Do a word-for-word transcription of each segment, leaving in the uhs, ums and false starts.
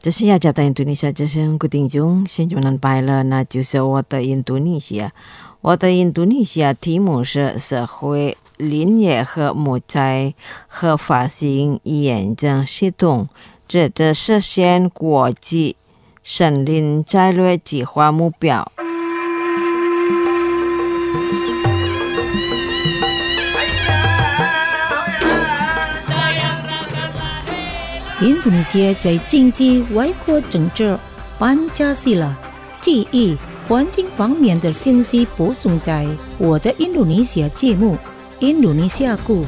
这是雅加达印度尼西亚，这是固定中现在能拜了，那就是我的印度尼西亚。我的印度尼西亚题目是社会林业和木材合法性验证系统，指着实现国际森林战略计划目标。 印度尼西亚在经济、外国政治、班加西拉、记忆、环境方面的信息播送在我的印度尼西亚节目《印度尼西亚故》。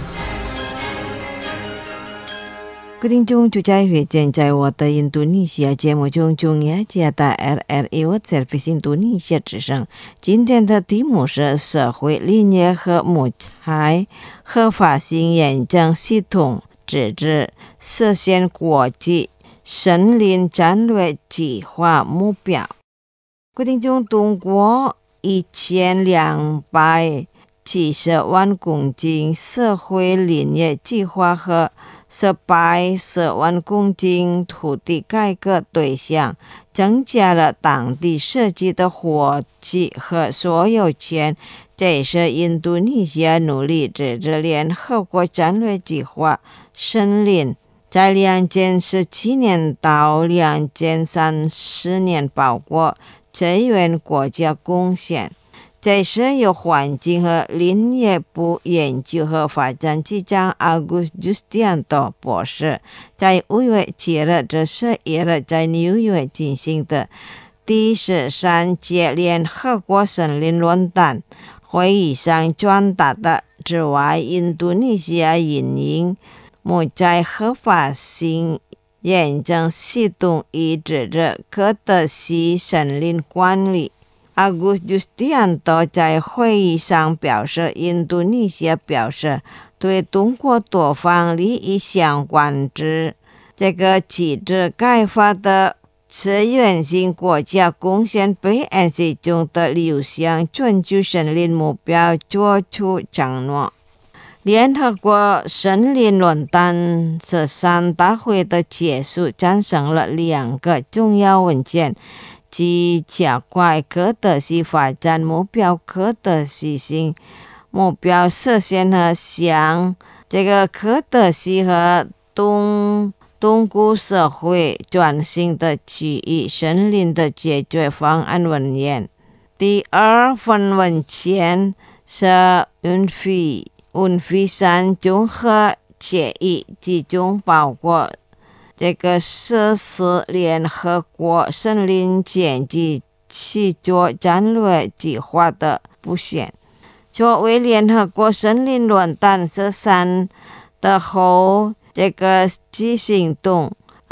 固定中就在会见在我的印度尼西亚节目中，中雅加达 R R A O Service 印度尼西亚之声。今天的题目是社会林业和木材合法性验证系统，指着实现国际森林战略计划目标。固定中，中国一千两百七十万公顷社会林业计划和四百十万公顷土地改革对象，增加了当地社区的活计和所有权。这是印度尼西亚努力指着联合国战略计划森林在两千十七年到两千三十年包括资源国家贡献。这是由环境和林业部研究和发展局长 Agus Justianto 博士在五月七日至十一日在纽约进行的第十三届联合国森林论坛会议上传达的。之外，印度尼西亚运营木材合法性验证系统，以指着可得西森林管理。Agus Justianto 在会议上表示，印度尼西亚表示对中国多方利益相关之这个机制开发的次源性国家贡献 B N C 中的六项全球森林目标作出承诺。联合国森林论坛十三大会的结束产生了两个重要文件，即加快可得西发展目标可得西性目标实现和向这个可得西和东东固社会转型的区域森林的解决方案文件。第二份文件是运费运费三综合协议，其中包括这个实施联合国森林经济合作战略计划的部分。作为联合国森林论坛十三的后这个执行动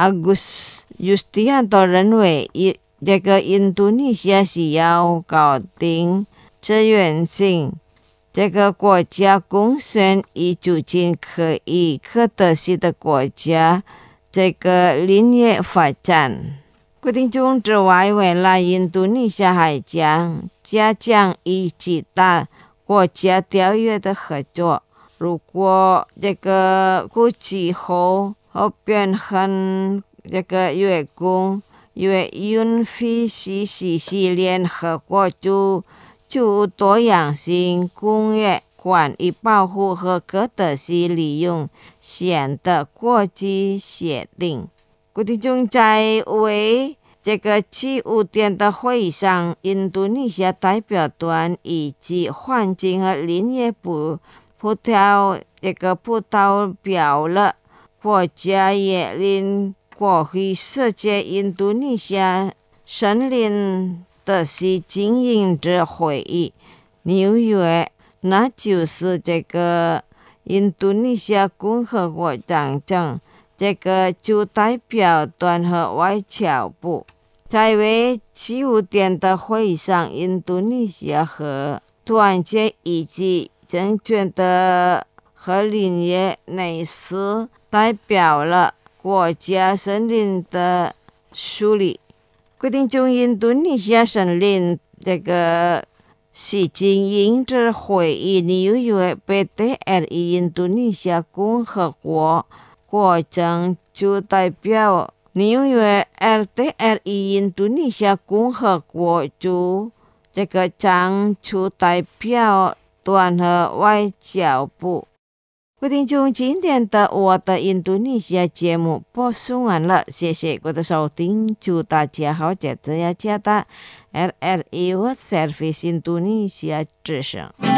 Agus Justianto 认为这个印度尼西亚需要搞定资源性这个国家贡献，以促进可以可得西的国家这个林业发展。固定中之外，未来印度尼西亚还将加强与其他国家条约的合作。如果这个国际后和变衡这个员工越运费是实施联合国就就多样性工业管理保护和可得西利用线的国际协定。固定中在为这个七五点的会议上，印度尼西亚代表团以及环境和林业部葡萄这个葡萄表了国家野林过去世界印度尼西亚森林的是经营者会议纽约，那就是这个印度尼西亚共和国长政这个驻代表团和外交部。在为七五点的会议上，印度尼西亚和团结以及证券的和林业内司代表了国家森林的梳理。规定中印度尼西亚森林这个是经营者会议纽约 P T R I 印度尼西亚共和国国政驻代表纽约 R T R I 印度尼西亚共和国驻这个常驻代表团和外交部。各位听众，今天的我的印度尼西亚节目播送完了，谢谢各位的收听，祝大家好，接着要加的 R R I World Service 印度尼西亚之声。